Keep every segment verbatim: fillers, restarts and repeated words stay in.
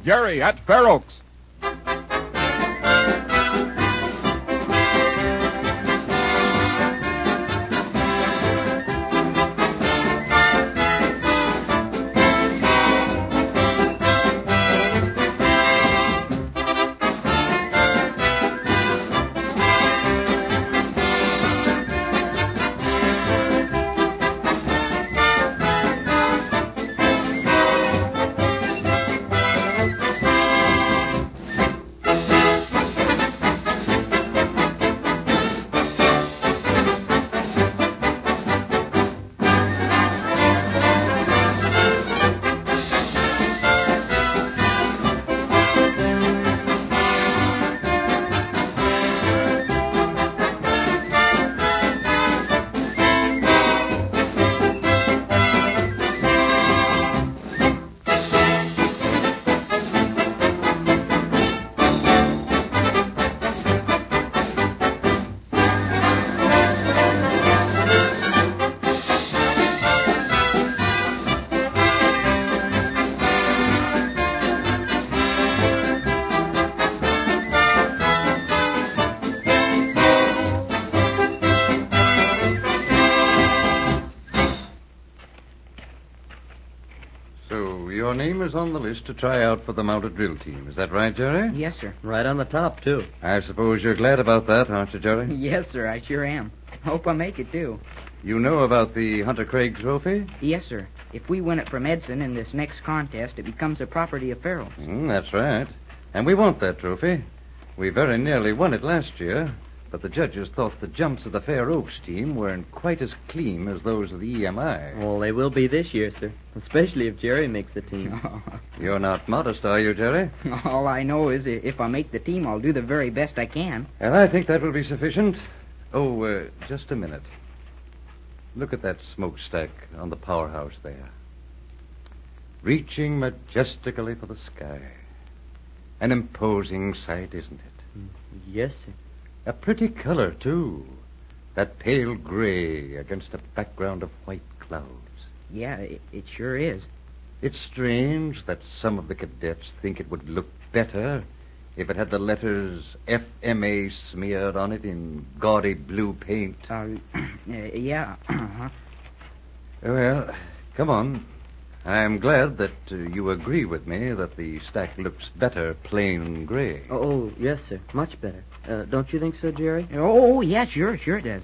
Jerry at Fair Oaks. Your name is on the list to try out for the mounted drill team. Is that right, Jerry? Yes, sir. Right on the top, too. I suppose you're glad about that, aren't you, Jerry? Yes, sir, I sure am. Hope I make it, too. You know about the Hunter Craig trophy? Yes, sir. If we win it from Edson in this next contest, it becomes a property of Farrell's. Mm, that's right. And we want that trophy. We very nearly won it last year, but the judges thought the jumps of the Fair Oaks team weren't quite as clean as those of the E M I. Well, they will be this year, sir, especially if Jerry makes the team. You're not modest, are you, Jerry? All I know is if I make the team, I'll do the very best I can. And I think that will be sufficient. Oh, uh, just a minute. Look at that smokestack on the powerhouse there. Reaching majestically for the sky. An imposing sight, isn't it? Yes, sir. A pretty color, too. That pale gray against a background of white clouds. Yeah, it, it sure is. It's strange that some of the cadets think it would look better if it had the letters F M A smeared on it in gaudy blue paint. Uh, yeah. Uh-huh. Well, come on. I'm glad that uh, you agree with me that the stack looks better plain gray. Oh, oh yes, sir. Much better. Uh, don't you think so, Jerry? Oh, yeah, sure, sure it does.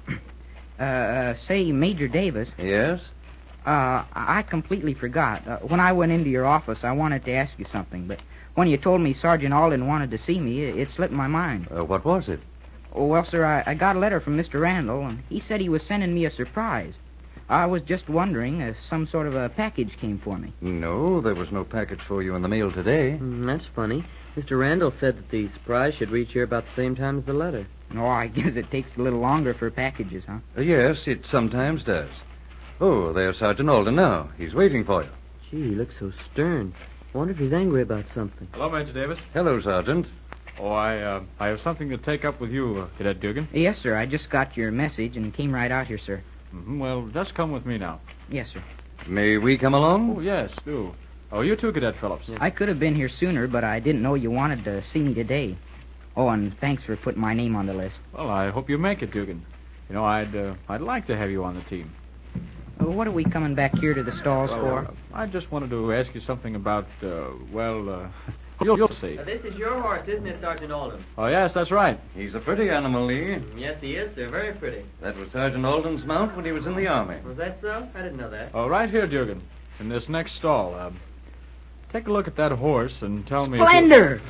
Uh, uh, say, Major Davis. Yes? Uh, I completely forgot. Uh, when I went into your office, I wanted to ask you something, but when you told me Sergeant Alden wanted to see me, it, it slipped my mind. Uh, what was it? Oh, well, sir, I, I got a letter from Mister Randall, and he said he was sending me a surprise. I was just wondering if some sort of a package came for me. No, there was no package for you in the mail today. Mm, that's funny. Mister Randall said that the surprise should reach here about the same time as the letter. Oh, I guess it takes a little longer for packages, huh? Uh, yes, it sometimes does. Oh, there's Sergeant Alden now. He's waiting for you. Gee, he looks so stern. I wonder if he's angry about something. Hello, Major Davis. Hello, Sergeant. Oh, I uh, I have something to take up with you, uh, Cadet Dugan. Yes, sir. I just got your message and came right out here, sir. Mm-hmm. Well, just come with me now. Yes, sir. May we come along? Oh, yes, do. Oh, you too, Cadet Phillips. I could have been here sooner, but I didn't know you wanted to see me today. Oh, and thanks for putting my name on the list. Well, I hope you make it, Dugan. You know, I'd uh, I'd like to have you on the team. Uh, what are we coming back here to the stalls well, for? Uh, I just wanted to ask you something about, uh, well, uh, you'll, you'll see. Uh, this is your horse, isn't it, Sergeant Alden? Oh, yes, that's right. He's a pretty animal, Lee. Yes, he is, sir. Very pretty. That was Sergeant Alden's mount when he was in the Army. Was that so? I didn't know that. Oh, right here, Dugan, in this next stall. Uh, take a look at that horse and tell me... Splendor!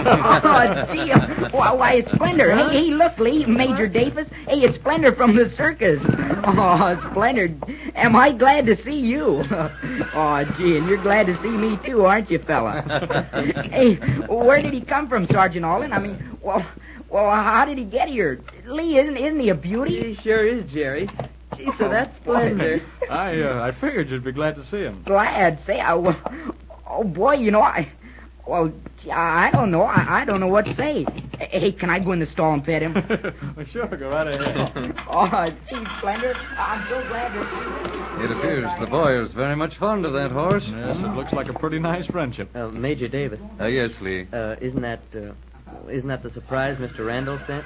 Oh, gee, why, why, it's Splendor. Hey, hey, look, Lee, Major Davis. Hey, it's Splendor from the circus. Oh, Splendor, am I glad to see you? Oh, gee, and you're glad to see me, too, aren't you, fella? Hey, where did he come from, Sergeant Alden? I mean, well, well, how did he get here? Lee, isn't, isn't he a beauty? He sure is, Jerry. Gee, so that's Splendor. I, uh, I figured you'd be glad to see him. Glad? Say, I... Well, oh, boy, you know, I... Well, gee, I don't know. I, I don't know what to say. Hey, can I go in the stall and pet him? Well, sure, go right ahead. Oh, gee, Splendor, I'm so glad to see you. It appears the boy is very much fond of that horse. Yes, it looks like a pretty nice friendship. Uh, Major Davis, Uh, yes, Lee. uh, isn't that uh, isn't that the surprise Mister Randall sent?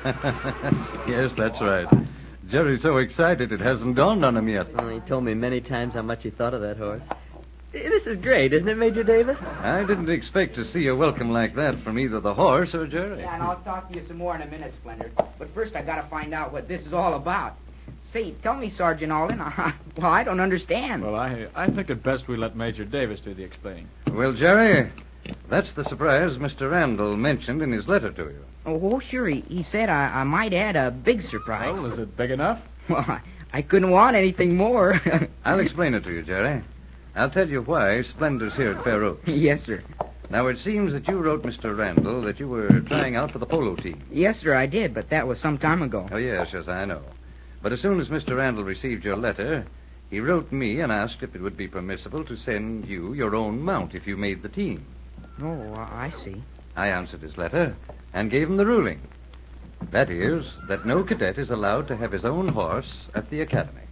Yes, that's right. Jerry's so excited it hasn't dawned on him yet. Well, he told me many times how much he thought of that horse. This is great, isn't it, Major Davis? I didn't expect to see a welcome like that from either the horse or Jerry. Yeah, and I'll talk to you some more in a minute, Splendor. But first I gotta find out what this is all about. Say, tell me, Sergeant Alden. Well, I don't understand. Well, I I think it best we let Major Davis do the explaining. Well, Jerry, that's the surprise Mister Randall mentioned in his letter to you. Oh, sure. He, he said I, I might add a big surprise. Well, is it big enough? Well, I, I couldn't want anything more. I'll explain it to you, Jerry. I'll tell you why Splendor's here at Fair Oaks. Yes, sir. Now, it seems that you wrote Mister Randall that you were trying out for the polo team. Yes, sir, I did, but that was some time ago. Oh, yes, yes, I know. But as soon as Mister Randall received your letter, he wrote me and asked if it would be permissible to send you your own mount if you made the team. Oh, I see. I answered his letter and gave him the ruling. That is, that no cadet is allowed to have his own horse at the academy.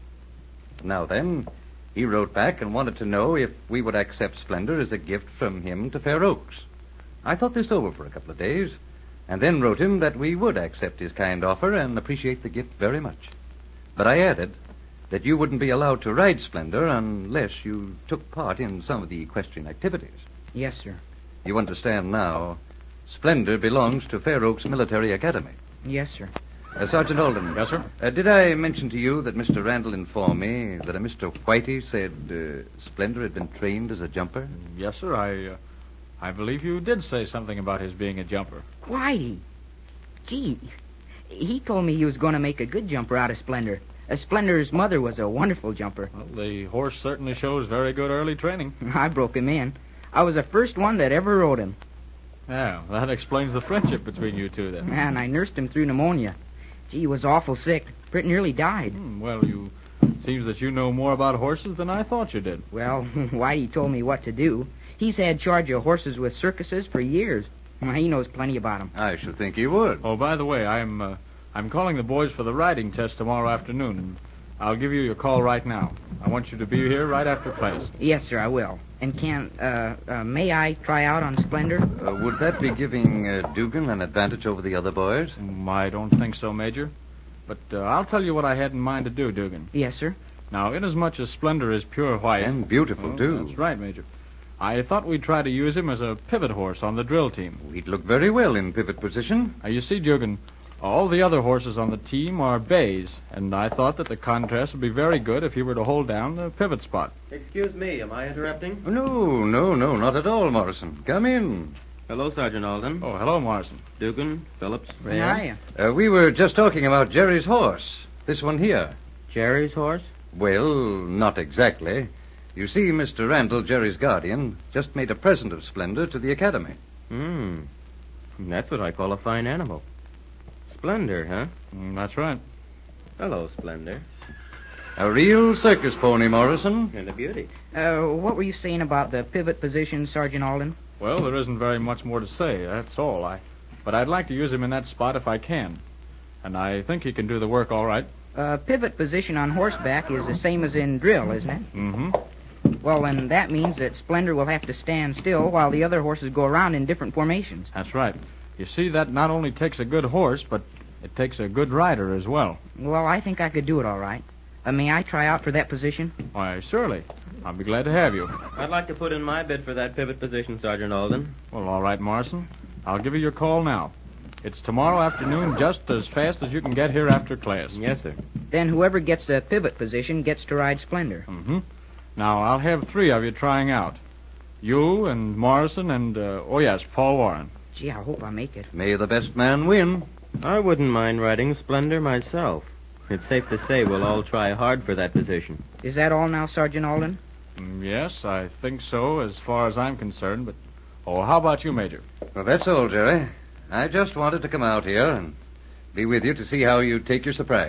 Now then, he wrote back and wanted to know if we would accept Splendor as a gift from him to Fair Oaks. I thought this over for a couple of days, and then wrote him that we would accept his kind offer and appreciate the gift very much. But I added that you wouldn't be allowed to ride Splendor unless you took part in some of the equestrian activities. Yes, sir. You understand now, Splendor belongs to Fair Oaks Military Academy. Yes, sir. Uh, Sergeant Alden. Yes, sir? Uh, did I mention to you that Mister Randall informed me that a Mister Whitey said uh, Splendor had been trained as a jumper? Yes, sir. I uh, I believe you did say something about his being a jumper. Whitey. Gee, he told me he was going to make a good jumper out of Splendor. Uh, Splendor's mother was a wonderful jumper. Well, the horse certainly shows very good early training. I broke him in. I was the first one that ever rode him. Yeah, that explains the friendship between you two, then. And I nursed him through pneumonia. Gee, he was awful sick. Pretty nearly died. Hmm, well, you... Seems that you know more about horses than I thought you did. Well, Whitey told me what to do. He's had charge of horses with circuses for years. Well, he knows plenty about them. I should think he would. Oh, by the way, I'm uh, I'm calling the boys for the riding test tomorrow afternoon, and I'll give you your call right now. I want you to be here right after class. Yes, sir, I will. And can, uh, uh may I try out on Splendor? Uh, would that be giving uh, Dugan an advantage over the other boys? Mm, I don't think so, Major. But uh, I'll tell you what I had in mind to do, Dugan. Yes, sir. Now, inasmuch as Splendor is pure white... And beautiful, Oh, too. That's right, Major. I thought we'd try to use him as a pivot horse on the drill team. He'd look very well in pivot position. Now, you see, Dugan, all the other horses on the team are bays, and I thought that the contrast would be very good if he were to hold down the pivot spot. Excuse me, am I interrupting? No, no, no, not at all, Morrison. Come in. Hello, Sergeant Alden. Oh, hello, Morrison. Dugan, Phillips. Yeah. Uh, we were just talking about Jerry's horse. This one here. Jerry's horse? Well, not exactly. You see, Mister Randall, Jerry's guardian, just made a present of Splendor to the academy. Hmm. That's what I call a fine animal. Splendor, huh? Mm, that's right. Hello, Splendor. A real circus pony, Morrison. And a beauty. Uh, what were you saying about the pivot position, Sergeant Alden? Well, there isn't very much more to say, that's all. I, But I'd like to use him in that spot if I can. And I think he can do the work all right. Uh, pivot position on horseback is the same as in drill, isn't it? Mm-hmm. Well, then that means that Splendor will have to stand still while the other horses go around in different formations. That's right. You see, that not only takes a good horse, but it takes a good rider as well. Well, I think I could do it all right. Uh, may I try out for that position? Why, surely. I'll be glad to have you. I'd like to put in my bid for that pivot position, Sergeant Alden. Well, all right, Morrison. I'll give you your call now. It's tomorrow afternoon, just as fast as you can get here after class. Yes, sir. Then whoever gets the pivot position gets to ride Splendor. Mm-hmm. Now, I'll have three of you trying out. You and Morrison and, uh, oh, yes, Paul Warren. Gee, I hope I make it. May the best man win. I wouldn't mind riding Splendor myself. It's safe to say we'll all try hard for that position. Is that all now, Sergeant Alden? Mm, yes, I think so, as far as I'm concerned, but... Oh, how about you, Major? Well, that's all, Jerry. I just wanted to come out here and be with you to see how you take your surprise.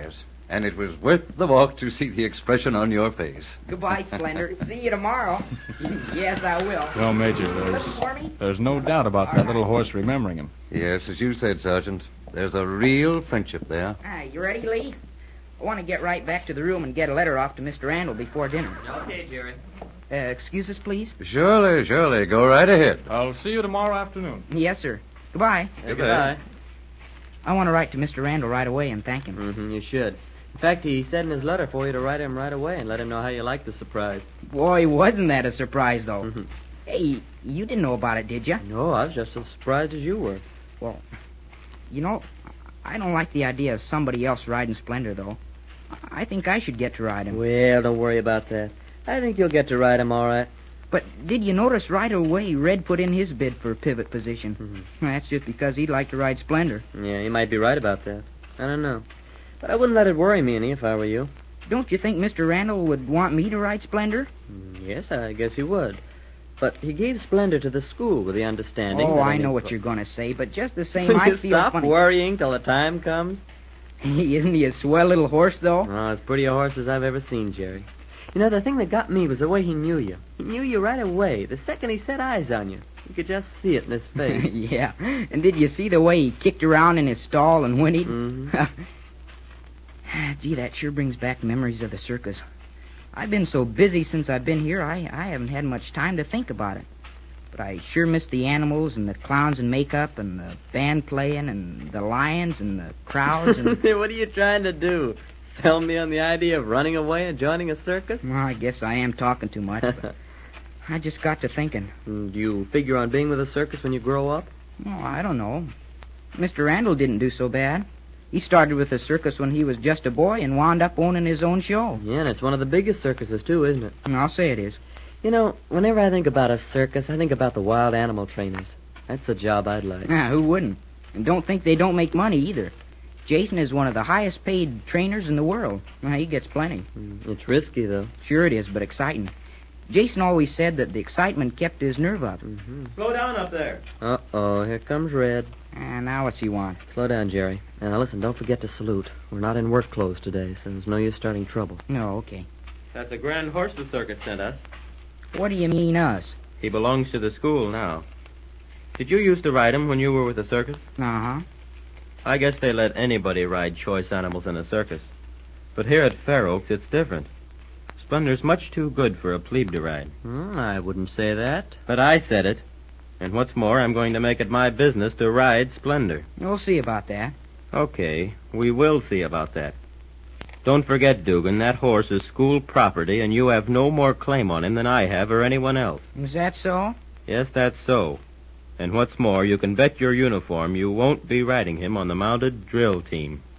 And it was worth the walk to see the expression on your face. Goodbye, Splendor. See you tomorrow. Yes, I will. Well, Major, there's, Looking for me? there's no doubt about that little horse remembering him. Yes, as you said, Sergeant. There's a real friendship there. Ah, you ready, Lee? I want to get right back to the room and get a letter off to Mister Randall before dinner. Okay, Jerry. Uh, excuse us, please? Surely, surely. Go right ahead. I'll see you tomorrow afternoon. Yes, sir. Goodbye. Goodbye. I want to write to Mister Randall right away and thank him. Mm-hmm, you should. In fact, he said in his letter for you to write him right away and let him know how you like the surprise. Boy, wasn't that a surprise, though. Mm-hmm. Hey, you didn't know about it, did you? No, I was just as surprised as you were. Well, you know, I don't like the idea of somebody else riding Splendor, though. I think I should get to ride him. Well, don't worry about that. I think you'll get to ride him all right. But did you notice right away Red put in his bid for pivot position? Mm-hmm. That's just because he'd like to ride Splendor. Yeah, you might be right about that. I don't know. But I wouldn't let it worry me any if I were you. Don't you think Mister Randall would want me to ride Splendor? Mm, yes, I guess he would. But he gave Splendor to the school with the understanding... Oh, that I any- know what you're going to say, but just the same, Will I you feel stop funny. worrying till the time comes? Isn't he a swell little horse, though? Oh, as pretty a horse as I've ever seen, Jerry. You know, the thing that got me was the way he knew you. He knew you right away. The second he set eyes on you, you could just see it in his face. Yeah. And did you see the way he kicked around in his stall and whinnied? Mm-hmm. Gee, that sure brings back memories of the circus. I've been so busy since I've been here, I, I haven't had much time to think about it. But I sure miss the animals and the clowns in makeup and the band playing and the lions and the crowds and... What are you trying to do? Sell me on the idea of running away and joining a circus? Well, I guess I am talking too much, but I just got to thinking. Do you figure on being with a circus when you grow up? Oh, I don't know. Mister Randall didn't do so bad. He started with the circus when he was just a boy and wound up owning his own show. Yeah, and it's one of the biggest circuses, too, isn't it? I'll say it is. You know, whenever I think about a circus, I think about the wild animal trainers. That's a job I'd like. Ah, who wouldn't? And don't think they don't make money either. Jason is one of the highest paid trainers in the world. Well, he gets plenty. Mm, It's risky, though. Sure it is, but exciting. Jason always said that the excitement kept his nerve up. Mm-hmm. Slow down up there. Uh-oh, here comes Red. And now what's he want? Slow down, Jerry. Now, listen, don't forget to salute. We're not in work clothes today, so there's no use starting trouble. No, okay. That's a grand horse the circus sent us. What do you mean, us? He belongs to the school now. Did you used to ride him when you were with the circus? Uh-huh. I guess they let anybody ride choice animals in a circus. But here at Fair Oaks, it's different. Splendor's much too good for a plebe to ride. Hmm, I wouldn't say that. But I said it. And what's more, I'm going to make it my business to ride Splendor. We'll see about that. Okay, we will see about that. Don't forget, Dugan, that horse is school property, and you have no more claim on him than I have or anyone else. Is that so? Yes, that's so. And what's more, you can bet your uniform you won't be riding him on the mounted drill team.